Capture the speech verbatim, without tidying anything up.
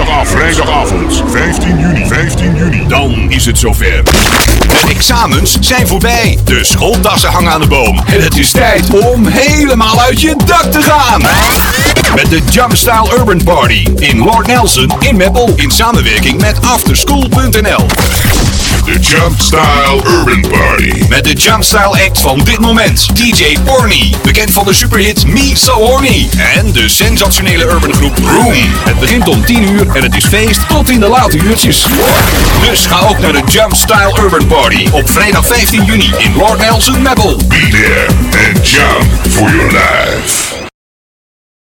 Vrijdagavond, vrijdagavond, vijftien juni, vijftien juni. Dan is het zover. De examens zijn voorbij. De schooltassen hangen aan de boom. En het is tijd om helemaal uit je dak te gaan. Met de Jumpstyle Urban Party in Lord Nelson in Meppel. In samenwerking met afterschool punt n l. De Jumpstyle Urban Party. Met de Jumpstyle act van dit moment. D J Porny, bekend van de superhit Me So Horny. En de sensationele urban groep Room. Het begint om tien uur en het is feest tot in de late uurtjes. Dus ga ook naar de Jumpstyle Urban Party op vrijdag vijftien juni in Lord Nelson, Meppel. Be there and jump for your life.